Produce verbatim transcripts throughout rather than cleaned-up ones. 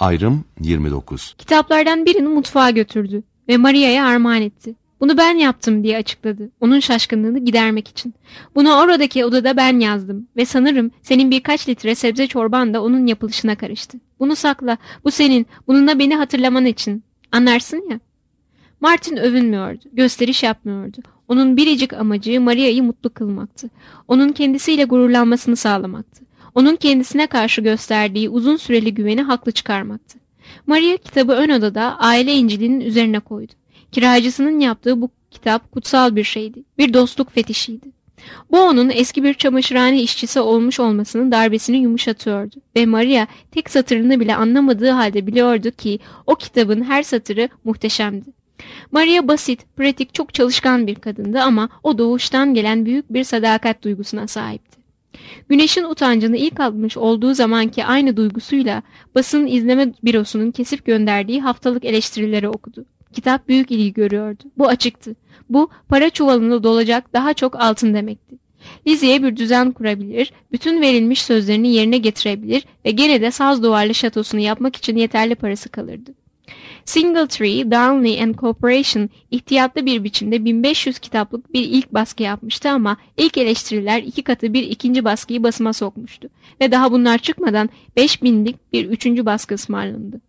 Ayrım yirmi dokuz. Kitaplardan birini mutfağa götürdü ve Maria'ya armağan etti. Bunu ben yaptım diye açıkladı. Onun şaşkınlığını gidermek için. Bunu oradaki odada ben yazdım ve sanırım senin birkaç litre sebze çorban da onun yapılışına karıştı. Bunu sakla. Bu senin. Bununla beni hatırlaman için. Anlarsın ya. Martin övünmüyordu. Gösteriş yapmıyordu. Onun biricik amacı Maria'yı mutlu kılmaktı. Onun kendisiyle gururlanmasını sağlamaktı. Onun kendisine karşı gösterdiği uzun süreli güveni haklı çıkarmaktı. Maria kitabı ön odada aile İncil'inin üzerine koydu. Kiracısının yaptığı bu kitap kutsal bir şeydi. Bir dostluk fetişiydi. Bu onun eski bir çamaşırhane işçisi olmuş olmasının darbesini yumuşatıyordu. Ve Maria tek satırını bile anlamadığı halde biliyordu ki o kitabın her satırı muhteşemdi. Maria basit, pratik, çok çalışkan bir kadındı ama o doğuştan gelen büyük bir sadakat duygusuna sahipti. Güneşin utancını ilk almış olduğu zamanki aynı duygusuyla basın izleme bürosunun kesip gönderdiği haftalık eleştirileri okudu. Kitap büyük ilgi görüyordu. Bu açıktı. Bu para çuvalında dolacak daha çok altın demekti. Lizzie'ye bir düzen kurabilir, bütün verilmiş sözlerini yerine getirebilir ve gene de saz duvarlı şatosunu yapmak için yeterli parası kalırdı. Singletree, Darnley and Corporation ihtiyatlı bir biçimde bin beş yüz kitaplık bir ilk baskı yapmıştı ama ilk eleştiriler iki katı bir ikinci baskıyı basıma sokmuştu ve daha bunlar çıkmadan beş binlik bir üçüncü baskı ısmarlandı.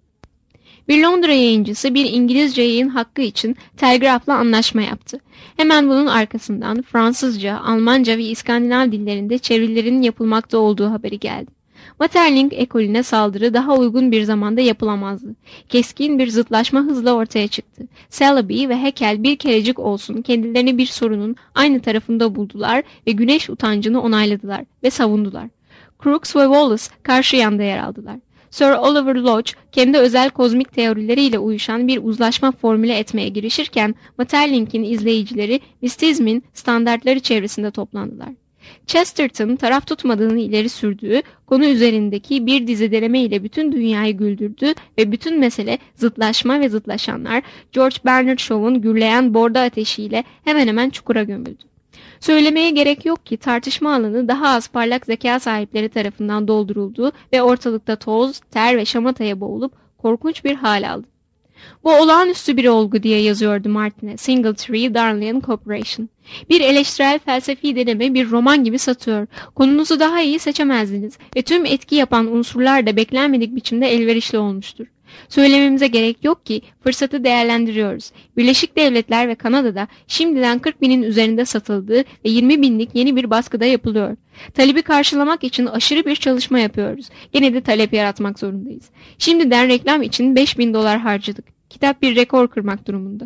Bir Londra yayıncısı bir İngilizce yayın hakkı için telgrafla anlaşma yaptı. Hemen bunun arkasından Fransızca, Almanca ve İskandinav dillerinde çevirilerin yapılmakta olduğu haberi geldi. Maeterlinck ekolüne saldırı daha uygun bir zamanda yapılamazdı. Keskin bir zıtlaşma hızla ortaya çıktı. Saleeby ve Haeckel bir kerecik olsun kendilerini bir sorunun aynı tarafında buldular ve güneş utancını onayladılar ve savundular. Crookes ve Wallace karşı yanda yer aldılar. Sir Oliver Lodge kendi özel kozmik teorileriyle uyuşan bir uzlaşma formüle etmeye girişirken Maeterlinck'in izleyicileri mistizmin standartları çevresinde toplandılar. Chesterton taraf tutmadığını ileri sürdüğü konu üzerindeki bir dizi deneme ile bütün dünyayı güldürdü ve bütün mesele zıtlaşma ve zıtlaşanlar George Bernard Shaw'un gürleyen borda ateşiyle hemen hemen çukura gömüldü. Söylemeye gerek yok ki tartışma alanı daha az parlak zeka sahipleri tarafından dolduruldu ve ortalıkta toz, ter ve şamataya boğulup korkunç bir hal aldı. Bu olağanüstü bir olgu diye yazıyordu Martin'e Singletree, Darnley and Corporation. Bir eleştirel felsefi deneme bir roman gibi satıyor. Konunuzu daha iyi seçemezdiniz ve tüm etki yapan unsurlar da beklenmedik biçimde elverişli olmuştur. Söylememize gerek yok ki fırsatı değerlendiriyoruz. Birleşik Devletler ve Kanada'da şimdiden kırk binin üzerinde satıldığı ve yirmi binlik yeni bir baskıda yapılıyor. Talebi karşılamak için aşırı bir çalışma yapıyoruz. Gene de talep yaratmak zorundayız. Şimdiden reklam için beş bin dolar harcadık. Kitap bir rekor kırmak durumunda.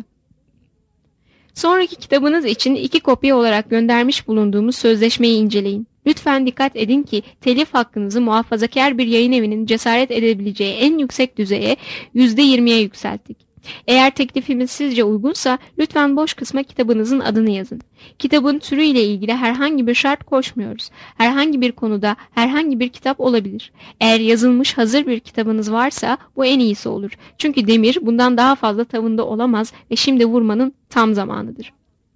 Sonraki kitabınız için iki kopya olarak göndermiş bulunduğumuz sözleşmeyi inceleyin. Lütfen dikkat edin ki telif hakkınızı muhafazakar bir yayın evinin cesaret edebileceği en yüksek düzeye yüzde yirmiye yükselttik. Eğer teklifimiz sizce uygunsa lütfen boş kısma kitabınızın adını yazın. Kitabın türüyle ilgili herhangi bir şart koşmuyoruz. Herhangi bir konuda herhangi bir kitap olabilir. Eğer yazılmış hazır bir kitabınız varsa bu en iyisi olur. Çünkü demir bundan daha fazla tavında olamaz ve şimdi vurmanın tam zamanıdır.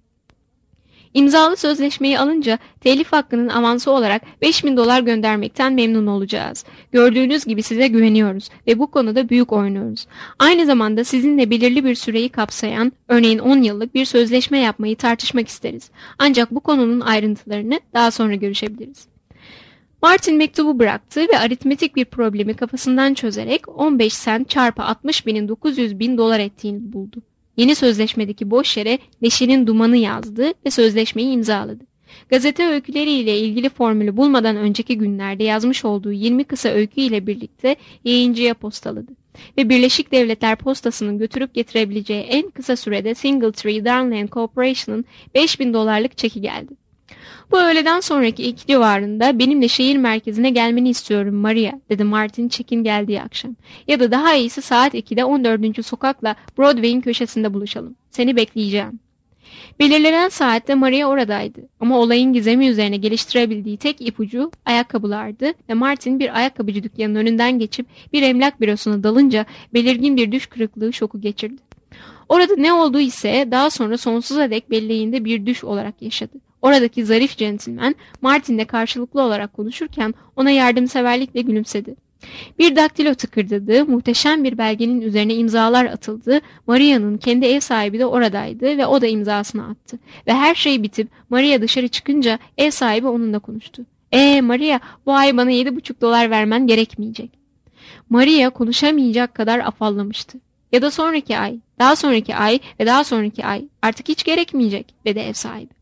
İmzalı sözleşmeyi alınca telif hakkının avansı olarak beş bin dolar göndermekten memnun olacağız. Gördüğünüz gibi size güveniyoruz ve bu konuda büyük oynuyoruz. Aynı zamanda sizinle belirli bir süreyi kapsayan, örneğin on yıllık bir sözleşme yapmayı tartışmak isteriz. Ancak bu konunun ayrıntılarını daha sonra görüşebiliriz. Martin mektubu bıraktı ve aritmetik bir problemi kafasından çözerek on beş sent çarpı altmış binin dokuz yüz bin dolar ettiğini buldu. Yeni sözleşmedeki boş yere Neşe'nin dumanı yazdı ve sözleşmeyi imzaladı. Gazete öyküleriyle ilgili formülü bulmadan önceki günlerde yazmış olduğu yirmi kısa öykü ile birlikte yayıncıya postaladı. Ve Birleşik Devletler Postası'nın götürüp getirebileceği en kısa sürede Singletree, Darnley and Corporation'ın beş bin dolarlık çeki geldi. Bu öğleden sonraki iki civarında benimle şehir merkezine gelmeni istiyorum Maria, dedi Martin çekin geldiği akşam. Ya da daha iyisi saat ikide on dördüncü sokakla Broadway'in köşesinde buluşalım. Seni bekleyeceğim. Belirlenen saatte Maria oradaydı ama olayın gizemi üzerine geliştirebildiği tek ipucu ayakkabılardı ve Martin bir ayakkabıcı dükkanının önünden geçip bir emlak bürosuna dalınca belirgin bir düş kırıklığı şoku geçirdi. Orada ne olduğu ise daha sonra sonsuza dek belleğinde bir düş olarak yaşadı. Oradaki zarif centilmen Martin'le karşılıklı olarak konuşurken ona yardımseverlikle gülümsedi. Bir daktilo tıkırdadı, muhteşem bir belgenin üzerine imzalar atıldı, Maria'nın kendi ev sahibi de oradaydı ve o da imzasını attı. Ve her şey bitip Maria dışarı çıkınca ev sahibi onunla konuştu. ''Ee Maria, bu ay bana yedi buçuk dolar vermen gerekmeyecek.'' Maria konuşamayacak kadar afallamıştı. ''Ya da sonraki ay, daha sonraki ay ve daha sonraki ay artık hiç gerekmeyecek.'' dedi ev sahibi.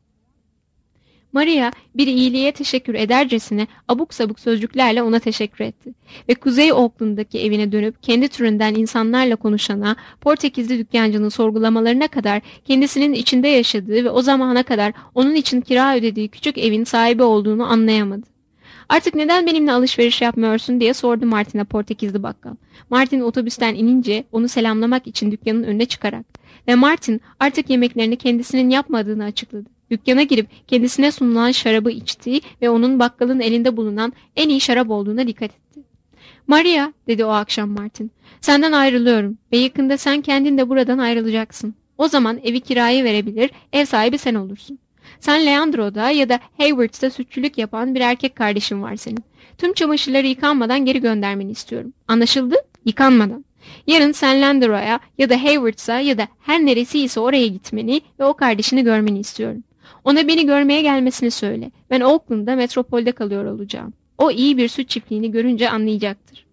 Maria bir iyiliğe teşekkür edercesine abuk sabuk sözcüklerle ona teşekkür etti. Ve Kuzey Oakland'daki evine dönüp kendi türünden insanlarla konuşana, Portekizli dükkancının sorgulamalarına kadar kendisinin içinde yaşadığı ve o zamana kadar onun için kira ödediği küçük evin sahibi olduğunu anlayamadı. ''Artık neden benimle alışveriş yapmıyorsun?'' diye sordu Martin'e Portekizli bakkal. Martin otobüsten inince onu selamlamak için dükkanın önüne çıkarak ve Martin artık yemeklerini kendisinin yapmadığını açıkladı. Dükkana girip kendisine sunulan şarabı içti ve onun bakkalın elinde bulunan en iyi şarap olduğuna dikkat etti. ''Maria'' dedi o akşam Martin, ''senden ayrılıyorum ve yakında sen kendin de buradan ayrılacaksın. O zaman evi kiraya verebilir, ev sahibi sen olursun. Sen Leandro'da ya da Hayward'da sütçülük yapan bir erkek kardeşin var senin. Tüm çamaşırları yıkanmadan geri göndermeni istiyorum. Anlaşıldı? Yıkanmadan. Yarın sen Leandro'ya ya da Hayward'sa ya da her neresiyse oraya gitmeni ve o kardeşini görmeni istiyorum. Ona beni görmeye gelmesini söyle. Ben Oakland'da metropolde kalıyor olacağım. O iyi bir süt çiftliğini görünce anlayacaktır.''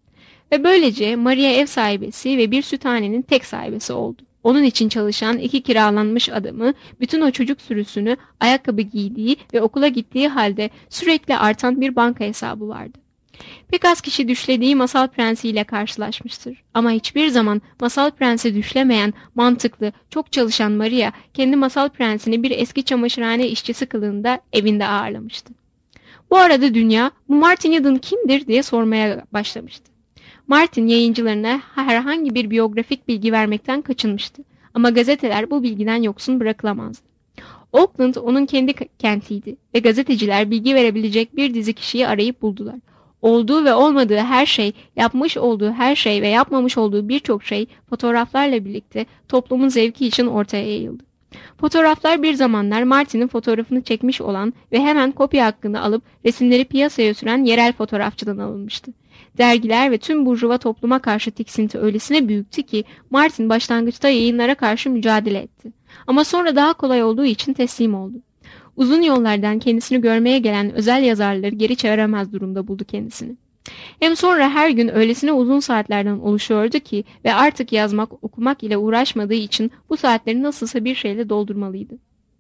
Ve böylece Maria ev sahibesi ve bir süthanenin tek sahibesi oldu. Onun için çalışan iki kiralanmış adamı, bütün o çocuk sürüsünü, ayakkabı giydiği ve okula gittiği halde sürekli artan bir banka hesabı vardı. Pek az kişi düşlediği Masal Prensi ile karşılaşmıştır. Ama hiçbir zaman Masal Prensi düşlemeyen, mantıklı, çok çalışan Maria, kendi Masal Prensi'ni bir eski çamaşırhane işçisi kılığında evinde ağırlamıştı. Bu arada dünya, bu Martin Eden kimdir diye sormaya başlamıştı. Martin yayıncılarına herhangi bir biyografik bilgi vermekten kaçınmıştı. Ama gazeteler bu bilgiden yoksun bırakılamazdı. Oakland onun kendi kentiydi ve gazeteciler bilgi verebilecek bir dizi kişiyi arayıp buldular. Olduğu ve olmadığı her şey, yapmış olduğu her şey ve yapmamış olduğu birçok şey fotoğraflarla birlikte toplumun zevki için ortaya yayıldı. Fotoğraflar bir zamanlar Martin'in fotoğrafını çekmiş olan ve hemen kopya hakkını alıp resimleri piyasaya süren yerel fotoğrafçıdan alınmıştı. Dergiler ve tüm burjuva topluma karşı tiksinti öylesine büyüktü ki Martin başlangıçta yayınlara karşı mücadele etti. Ama sonra daha kolay olduğu için teslim oldu. Uzun yollardan kendisini görmeye gelen özel yazarları geri çeviremez durumda buldu kendisini. Hem sonra her gün öylesine uzun saatlerden oluşuyordu ki ve artık yazmak, okumak ile uğraşmadığı için bu saatleri nasılsa bir şeyle doldurmalıydı.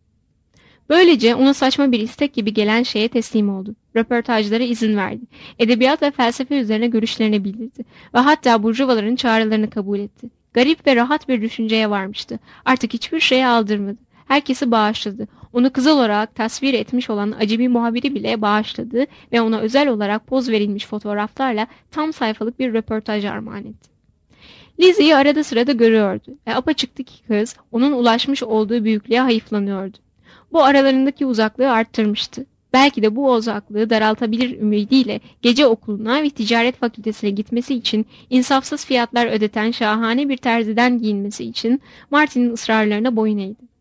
Böylece ona saçma bir istek gibi gelen şeye teslim oldu. Röportajlara izin verdi. Edebiyat ve felsefe üzerine görüşlerini bildirdi. Ve hatta burjuvaların çağrılarını kabul etti. Garip ve rahat bir düşünceye varmıştı. Artık hiçbir şeye aldırmadı. Herkesi bağışladı. Onu kızıl olarak tasvir etmiş olan acemi muhabiri bile bağışladı ve ona özel olarak poz verilmiş fotoğraflarla tam sayfalık bir röportaj armağan etti. Lizzie'yi arada sırada görüyordu ve apaçıktı ki kız onun ulaşmış olduğu büyüklüğe hayıflanıyordu. Bu aralarındaki uzaklığı arttırmıştı. Belki de bu uzaklığı daraltabilir ümidiyle gece okuluna ve ticaret fakültesine gitmesi için insafsız fiyatlar ödeten şahane bir terziden giyinmesi için Martin'in ısrarlarına boyun eğdi.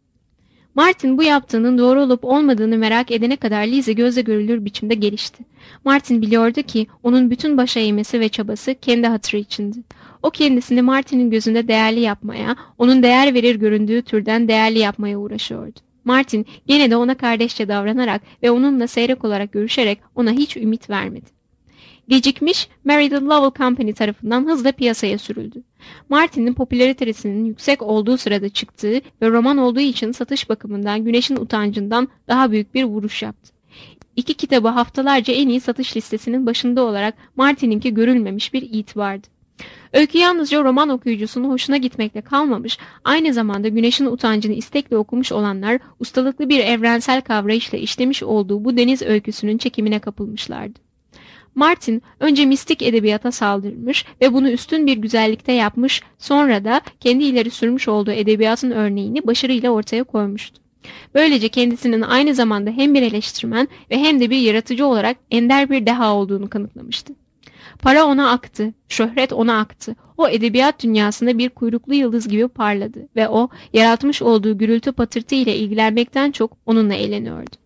Martin bu yaptığının doğru olup olmadığını merak edene kadar Lizzie gözle görülür biçimde gelişti. Martin biliyordu ki onun bütün başa eğmesi ve çabası kendi hatırı içindi. O kendisini Martin'in gözünde değerli yapmaya, onun değer verir göründüğü türden değerli yapmaya uğraşıyordu. Martin gene de ona kardeşçe davranarak ve onunla seyrek olarak görüşerek ona hiç ümit vermedi. Gecikmiş, Meredith Lovell Company tarafından hızla piyasaya sürüldü. Martin'in popülaritesinin yüksek olduğu sırada çıktığı ve roman olduğu için satış bakımından Güneşin Utancı'ndan daha büyük bir vuruş yaptı. İki kitabı haftalarca en iyi satış listesinin başında olarak Martin'inki görülmemiş bir itibardı. Öykü yalnızca roman okuyucusunun hoşuna gitmekle kalmamış, aynı zamanda Güneşin Utancı'nı istekle okumuş olanlar ustalıklı bir evrensel kavrayışla işlemiş olduğu bu deniz öyküsünün çekimine kapılmışlardı. Martin önce mistik edebiyata saldırmış ve bunu üstün bir güzellikte yapmış, sonra da kendi ileri sürmüş olduğu edebiyatın örneğini başarıyla ortaya koymuştu. Böylece kendisinin aynı zamanda hem bir eleştirmen ve hem de bir yaratıcı olarak ender bir deha olduğunu kanıtlamıştı. Para ona aktı, şöhret ona aktı. O edebiyat dünyasında bir kuyruklu yıldız gibi parladı ve o yaratmış olduğu gürültü patırtı ile ilgilenmekten çok onunla eğleniyordu.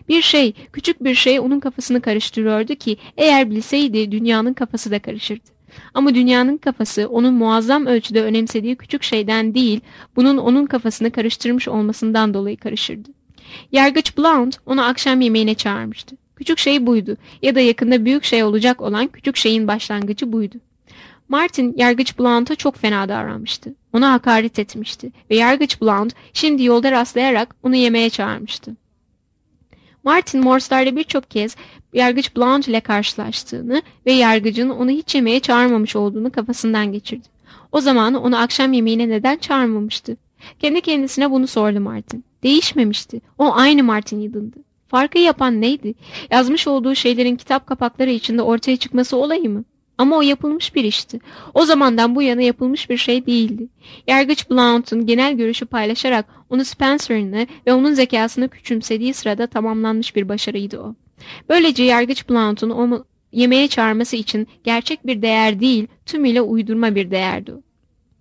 Bir şey, küçük bir şey onun kafasını karıştırıyordu ki eğer bilseydi dünyanın kafası da karışırdı. Ama dünyanın kafası onun muazzam ölçüde önemsediği küçük şeyden değil, bunun onun kafasını karıştırmış olmasından dolayı karışırdı. Yargıç Blount onu akşam yemeğine çağırmıştı. Küçük şey buydu ya da yakında büyük şey olacak olan küçük şeyin başlangıcı buydu. Martin, Yargıç Blount'a çok fena davranmıştı. Ona hakaret etmişti ve Yargıç Blount şimdi yolda rastlayarak onu yemeğe çağırmıştı. Martin, Morse'larda birçok kez Yargıç Blount ile karşılaştığını ve yargıcın onu hiç yemeğe çağırmamış olduğunu kafasından geçirdi. O zaman onu akşam yemeğine neden çağırmamıştı? Kendi kendisine bunu sordu Martin. Değişmemişti. O aynı Martin Eden'dı. Farkı yapan neydi? Yazmış olduğu şeylerin kitap kapakları içinde ortaya çıkması olayı mı? Ama o yapılmış bir işti. O zamandan bu yana yapılmış bir şey değildi. Yargıç Blount'un genel görüşü paylaşarak onu Spencer'ını ve onun zekasını küçümsediği sırada tamamlanmış bir başarıydı o. Böylece Yargıç Blount'un onu yemeğe çağırması için gerçek bir değer değil, tümüyle uydurma bir değerdi o.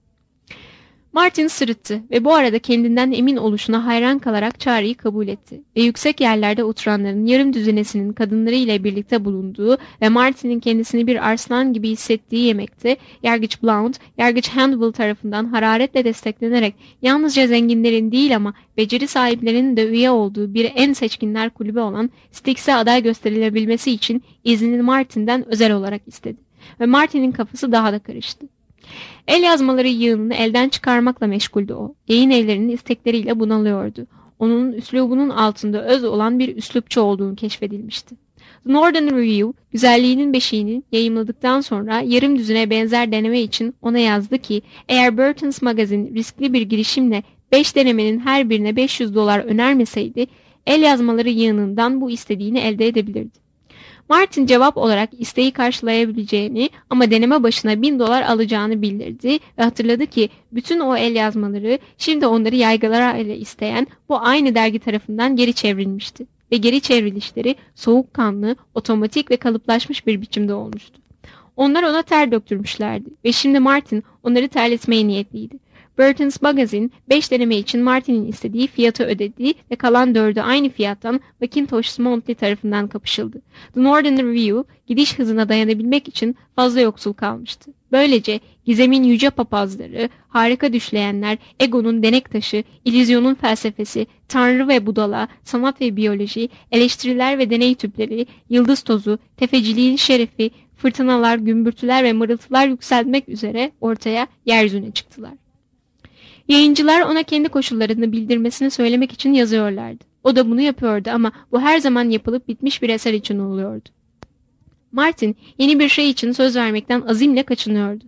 Martin sırıttı ve bu arada kendinden emin oluşuna hayran kalarak çağrıyı kabul etti. Ve yüksek yerlerde oturanların yarım düzinesinin kadınları ile birlikte bulunduğu ve Martin'in kendisini bir arslan gibi hissettiği yemekte Yargıç Blount, Yargıç Handel tarafından hararetle desteklenerek yalnızca zenginlerin değil ama beceri sahiplerinin de üye olduğu bir en seçkinler kulübü olan Styx'e aday gösterilebilmesi için iznini Martin'den özel olarak istedi. Ve Martin'in kafası daha da karıştı. El yazmaları yığınını elden çıkarmakla meşguldü o. Yayın evlerinin istekleriyle bunalıyordu. Onun üslubunun altında öz olan bir üslupçu olduğunu keşfedilmişti. The Northern Review, güzelliğinin beşiğini yayımladıktan sonra yarım düzine benzer deneme için ona yazdı ki, eğer Burton's Magazine riskli bir girişimle beş denemenin her birine beş yüz dolar önermeseydi, el yazmaları yığınından bu istediğini elde edebilirdi. Martin cevap olarak isteği karşılayabileceğini ama deneme başına bin dolar alacağını bildirdi ve hatırladı ki bütün o el yazmaları şimdi onları yaygılara ile isteyen bu aynı dergi tarafından geri çevrilmişti. Ve geri çevrilişleri soğukkanlı, otomatik ve kalıplaşmış bir biçimde olmuştu. Onlar ona ter döktürmüşlerdi ve şimdi Martin onları terletmeye niyetliydi. Burton's Magazine beş deneme için Martin'in istediği fiyatı ödedi ve kalan dördü aynı fiyattan Mackintosh Monthly tarafından kapışıldı. The Northern Review gidiş hızına dayanabilmek için fazla yoksul kalmıştı. Böylece gizemin yüce papazları, harika düşleyenler, egonun denek taşı, illüzyonun felsefesi, tanrı ve budala, sanat ve biyoloji, eleştiriler ve deney tüpleri, yıldız tozu, tefeciliğin şerefi, fırtınalar, gümbürtüler ve mırıltılar yükseltmek üzere ortaya yeryüzüne çıktılar. Yayıncılar ona kendi koşullarını bildirmesini söylemek için yazıyorlardı. O da bunu yapıyordu ama bu her zaman yapılıp bitmiş bir eser için oluyordu. Martin yeni bir şey için söz vermekten azimle kaçınıyordu.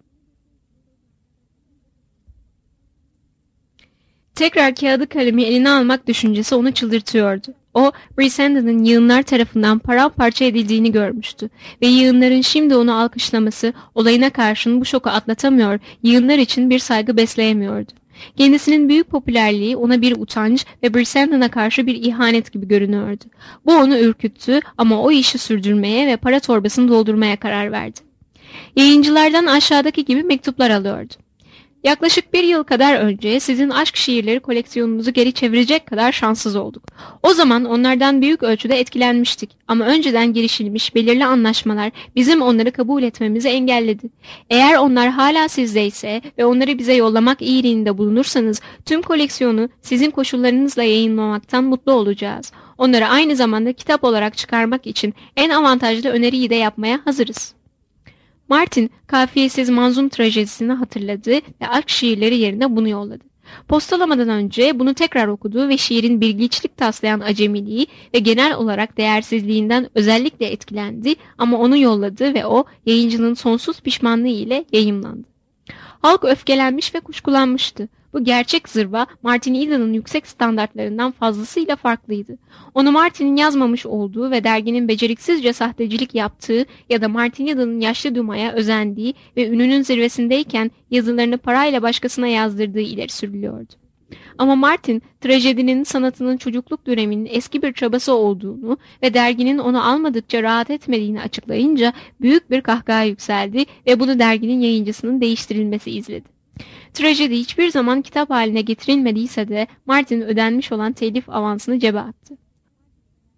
Tekrar kağıdı kalemi eline almak düşüncesi onu çıldırtıyordu. O, Brissenden'ın yığınlar tarafından paramparça edildiğini görmüştü ve yığınların şimdi onu alkışlaması olayına karşın bu şoku atlatamıyor, yığınlar için bir saygı besleyemiyordu. Kendisinin büyük popülerliği ona bir utanç ve Brissenden'a karşı bir ihanet gibi görünüyordu. Bu onu ürküttü ama o işi sürdürmeye ve para torbasını doldurmaya karar verdi. Yayıncılardan aşağıdaki gibi mektuplar alıyordu. Yaklaşık bir yıl kadar önce sizin aşk şiirleri koleksiyonunuzu geri çevirecek kadar şanssız olduk. O zaman onlardan büyük ölçüde etkilenmiştik ama önceden girişilmiş belirli anlaşmalar bizim onları kabul etmemizi engelledi. Eğer onlar hala sizdeyse ve onları bize yollamak iyiliğinde bulunursanız tüm koleksiyonu sizin koşullarınızla yayınlamaktan mutlu olacağız. Onları aynı zamanda kitap olarak çıkarmak için en avantajlı öneriyi de yapmaya hazırız. Martin, kafiyesiz manzum trajedisini hatırladı ve aşk şiirleri yerine bunu yolladı. Postalamadan önce bunu tekrar okudu ve şiirin bilgiçlik taslayan acemiliği ve genel olarak değersizliğinden özellikle etkilendi ama onu yolladı ve o yayıncının sonsuz pişmanlığı ile yayımlandı. Halk öfkelenmiş ve kuşkulanmıştı. Bu gerçek zırva Martin Eden'ın yüksek standartlarından fazlasıyla farklıydı. Onu Martin'in yazmamış olduğu ve derginin beceriksizce sahtecilik yaptığı ya da Martin Eden'ın yaşlı Duma'ya özendiği ve ününün zirvesindeyken yazılarını parayla başkasına yazdırdığı ileri sürülüyordu. Ama Martin, trajedinin sanatının çocukluk döneminin eski bir çabası olduğunu ve derginin onu almadıkça rahat etmediğini açıklayınca büyük bir kahkaha yükseldi ve bunu derginin yayıncısının değiştirilmesi izledi. Trajedi hiçbir zaman kitap haline getirilmediyse de Martin ödenmiş olan telif avansını cebe attı.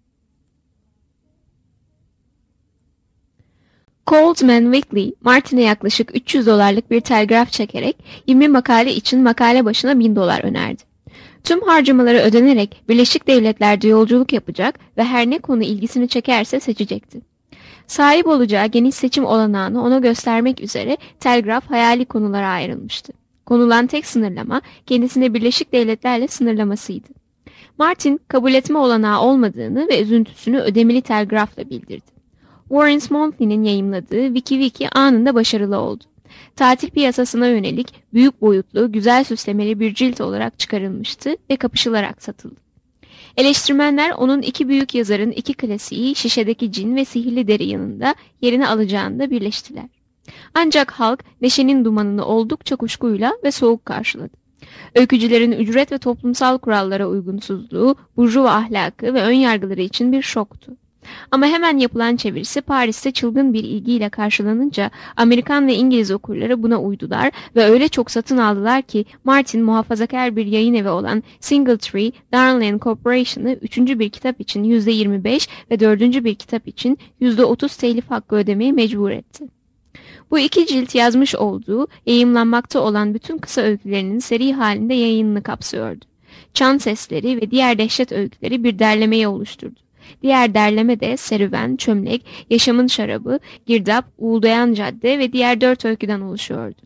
Coldman Weekly, Martin'e yaklaşık üç yüz dolarlık bir telgraf çekerek yirmi makale için makale başına bin dolar önerdi. Tüm harcamaları ödenerek Birleşik Devletler'de yolculuk yapacak ve her ne konu ilgisini çekerse seçecekti. Sahip olacağı geniş seçim olanağını ona göstermek üzere telgraf hayali konulara ayrılmıştı. Konulan tek sınırlama kendisine Birleşik Devletler'le sınırlamasıydı. Martin kabul etme olanağı olmadığını ve üzüntüsünü ödemeli telgrafla bildirdi. Warren Monthly'nin yayımladığı WikiWiki anında başarılı oldu. Tatil piyasasına yönelik büyük boyutlu, güzel süslemeli bir cilt olarak çıkarılmıştı ve kapışılarak satıldı. Eleştirmenler onun iki büyük yazarın iki klasiği Şişedeki Cin ve Sihirli Deri yanında yerini alacağında birleştiler. Ancak halk Neşe'nin Dumanı'nı oldukça kuşkuyla ve soğuk karşıladı. Öykücülerin ücret ve toplumsal kurallara uygunsuzluğu, burjuva ahlakı ve önyargıları için bir şoktu. Ama hemen yapılan çevirisi Paris'te çılgın bir ilgiyle karşılanınca Amerikan ve İngiliz okurları buna uydular ve öyle çok satın aldılar ki Martin muhafazakar bir yayın evi olan Singletree, Darnley Corporation'ı üçüncü bir kitap için yüzde yirmi beş ve dördüncü bir kitap için yüzde otuz telif hakkı ödemeye mecbur etti. Bu iki cilt yazmış olduğu, yayımlanmakta olan bütün kısa öykülerinin seri halinde yayınını kapsıyordu. Çan Sesleri ve diğer dehşet öyküleri bir derlemeyi oluşturdu. Diğer derleme de Serüven, Çömlek, Yaşamın Şarabı, Girdap, Uğuldayan Cadde ve diğer dört öyküden oluşuyordu.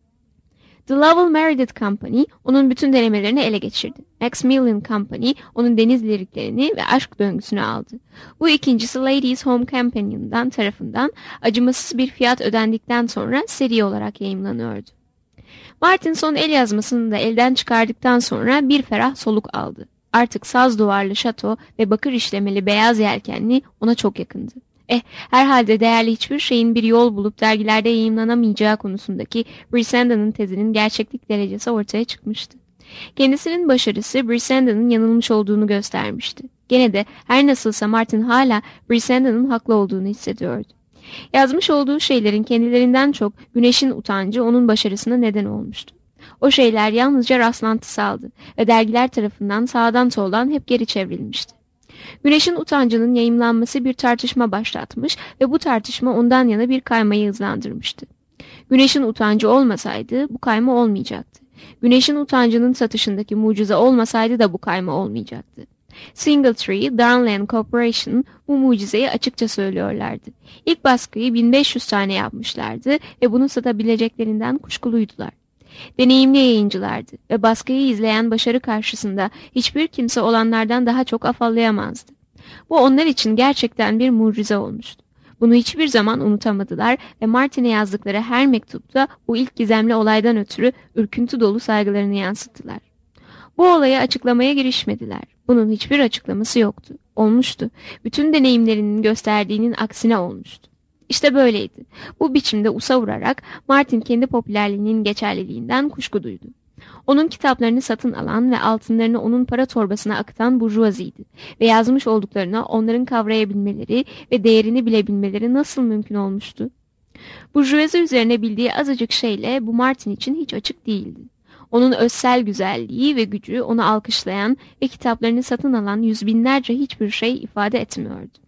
The Lowell Meredith Company onun bütün denemelerini ele geçirdi. Macmillan Company onun deniz liriklerini ve aşk döngüsünü aldı. Bu ikincisi Ladies Home Companion'dan tarafından acımasız bir fiyat ödendikten sonra seri olarak yayımlanıyordu. Martin son el yazmasını da elden çıkardıktan sonra bir ferah soluk aldı. Artık saz duvarlı şato ve bakır işlemeli beyaz yelkenli ona çok yakındı. Eh, herhalde değerli hiçbir şeyin bir yol bulup dergilerde yayımlanamayacağı konusundaki Brisenda'nın tezinin gerçeklik derecesi ortaya çıkmıştı. Kendisinin başarısı Brisenda'nın yanılmış olduğunu göstermişti. Gene de her nasılsa Martin hala Brisenda'nın haklı olduğunu hissediyordu. Yazmış olduğu şeylerin kendilerinden çok güneşin utancı onun başarısına neden olmuştu. O şeyler yalnızca rastlantısaldı ve dergiler tarafından sağdan soldan hep geri çevrilmişti. Güneşin utancının yayımlanması bir tartışma başlatmış ve bu tartışma ondan yana bir kaymayı hızlandırmıştı. Güneşin utancı olmasaydı bu kayma olmayacaktı. Güneşin utancının satışındaki mucize olmasaydı da bu kayma olmayacaktı. Singletree, Darnley Corporation bu mucizeyi açıkça söylüyorlardı. İlk baskıyı bin beş yüz tane yapmışlardı ve bunu satabileceklerinden kuşkuluydular. Deneyimli yayıncılardı ve baskıyı izleyen başarı karşısında hiçbir kimse olanlardan daha çok afallayamazdı. Bu onlar için gerçekten bir mucize olmuştu. Bunu hiçbir zaman unutamadılar ve Martin'e yazdıkları her mektupta bu ilk gizemli olaydan ötürü ürküntü dolu saygılarını yansıttılar. Bu olayı açıklamaya girişmediler. Bunun hiçbir açıklaması yoktu. Olmuştu. Bütün deneyimlerinin gösterdiğinin aksine olmuştu. İşte böyleydi. Bu biçimde usa vurarak Martin kendi popülerliğinin geçerliliğinden kuşku duydu. Onun kitaplarını satın alan ve altınlarını onun para torbasına akıtan burjuvaziydi ve yazmış olduklarını onların kavrayabilmeleri ve değerini bilebilmeleri nasıl mümkün olmuştu? Burjuvazi üzerine bildiği azıcık şeyle bu Martin için hiç açık değildi. Onun özsel güzelliği ve gücü onu alkışlayan ve kitaplarını satın alan yüz binlerce hiçbir şey ifade etmiyordu.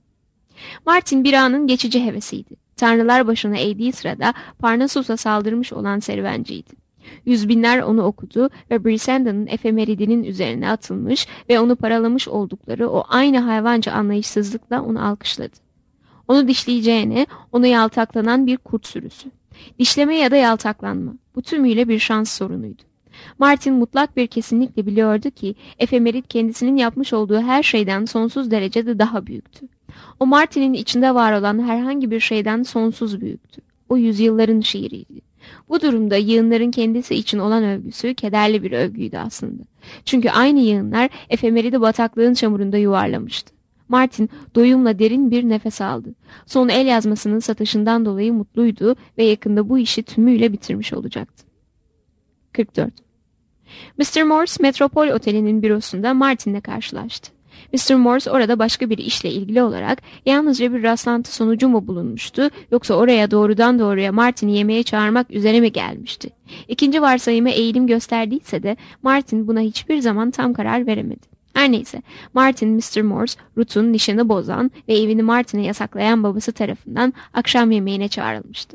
Martin bir anın geçici hevesiydi. Tanrılar başına eğdiği sırada Parnassus'a saldırmış olan serüvenciydi. Yüz binler onu okudu ve Brisenda'nın efemeridinin üzerine atılmış ve onu paralamış oldukları o aynı hayvanca anlayışsızlıkla onu alkışladı. Onu dişleyeceğine onu yaltaklanan bir kurt sürüsü. Dişleme ya da yaltaklanma bu tümüyle bir şans sorunuydu. Martin mutlak bir kesinlikle biliyordu ki efemerit kendisinin yapmış olduğu her şeyden sonsuz derecede daha büyüktü. O Martin'in içinde var olan herhangi bir şeyden sonsuz büyüktü. O yüzyılların şiiriydi. Bu durumda yığınların kendisi için olan övgüsü kederli bir övgüydü aslında. Çünkü aynı yığınlar efemeridi bataklığın çamurunda yuvarlamıştı. Martin doyumla derin bir nefes aldı. Son el yazmasının satışından dolayı mutluydu ve yakında bu işi tümüyle bitirmiş olacaktı. kırk dört. mister Morse Metropol Oteli'nin bürosunda Martin'le karşılaştı. mister Morse orada başka bir işle ilgili olarak yalnızca bir rastlantı sonucu mu bulunmuştu yoksa oraya doğrudan doğruya Martin'i yemeğe çağırmak üzere mi gelmişti? İkinci varsayıma eğilim gösterdiyse de Martin buna hiçbir zaman tam karar veremedi. Her neyse, Martin, mister Morse, Ruth'un nişanı bozan ve evini Martin'e yasaklayan babası tarafından akşam yemeğine çağrılmıştı.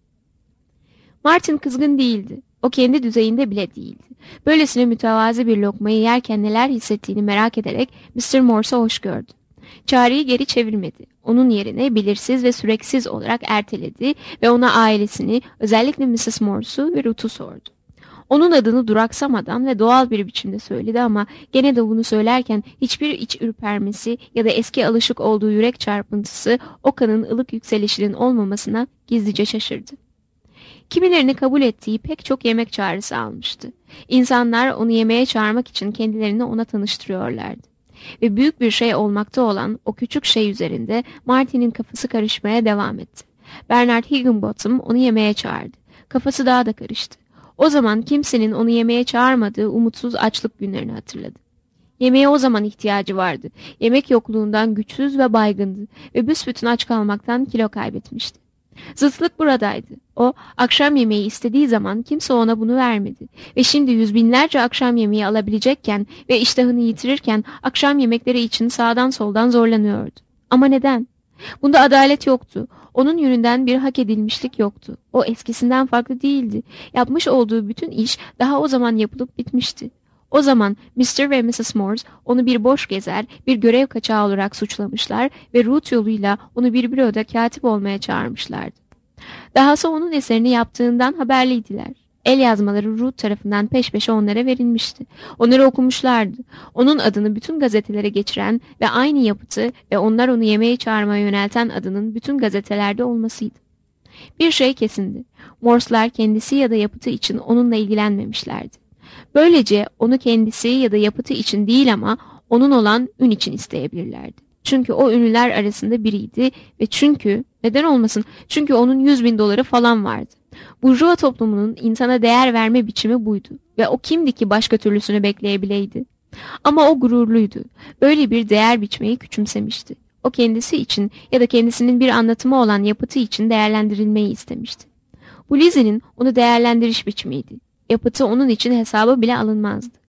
Martin kızgın değildi. O kendi düzeyinde bile değildi. Böylesine mütevazi bir lokmayı yerken neler hissettiğini merak ederek mister Morse'u hoş gördü. Çağrıyı geri çevirmedi. Onun yerine belirsiz ve süreksiz olarak erteledi ve ona ailesini, özellikle missus Morse'u ve Ruth'u sordu. Onun adını duraksamadan ve doğal bir biçimde söyledi ama gene de bunu söylerken hiçbir iç ürpermesi ya da eski alışık olduğu yürek çarpıntısı o kanın ılık yükselişinin olmamasına gizlice şaşırdı. Kimilerini kabul ettiği pek çok yemek çağrısı almıştı. İnsanlar onu yemeğe çağırmak için kendilerini ona tanıştırıyorlardı. Ve büyük bir şey olmakta olan o küçük şey üzerinde Martin'in kafası karışmaya devam etti. Bernard Higginbotham onu yemeğe çağırdı. Kafası daha da karıştı. O zaman kimsenin onu yemeğe çağırmadığı umutsuz açlık günlerini hatırladı. Yemeğe o zaman ihtiyacı vardı. Yemek yokluğundan güçsüz ve baygındı ve büsbütün aç kalmaktan kilo kaybetmişti. Zıtlık buradaydı. O, akşam yemeği istediği zaman kimse ona bunu vermedi. Ve şimdi yüz binlerce akşam yemeği alabilecekken ve iştahını yitirirken akşam yemekleri için sağdan soldan zorlanıyordu. Ama neden? Bunda adalet yoktu. Onun yönünden bir hak edilmişlik yoktu. O eskisinden farklı değildi. Yapmış olduğu bütün iş daha o zaman yapılıp bitmişti. O zaman mister ve missus Morse onu bir boş gezer, bir görev kaçağı olarak suçlamışlar ve Ruth yoluyla onu bir büroda katip olmaya çağırmışlardı. Dahası onun eserini yaptığından haberliydiler. El yazmaları Ruth tarafından peş peşe onlara verilmişti. Onları okumuşlardı. Onun adını bütün gazetelere geçiren ve aynı yapıtı ve onlar onu yemeğe çağırmaya yönelten adının bütün gazetelerde olmasıydı. Bir şey kesindi. Morse'lar kendisi ya da yapıtı için onunla ilgilenmemişlerdi. Böylece onu kendisi ya da yapıtı için değil ama onun olan ün için isteyebilirlerdi. Çünkü o ünlüler arasında biriydi ve çünkü, neden olmasın, çünkü onun yüz bin doları falan vardı. Burjuva toplumunun insana değer verme biçimi buydu ve o kimdi ki başka türlüsünü bekleyebileydi? Ama o gururluydu. Böyle bir değer biçmeyi küçümsemişti. O kendisi için ya da kendisinin bir anlatımı olan yapıtı için değerlendirilmeyi istemişti. Bu Lizzie'nin onu değerlendiriş biçimiydi. Yapıtı onun için hesabı bile alınmazdı.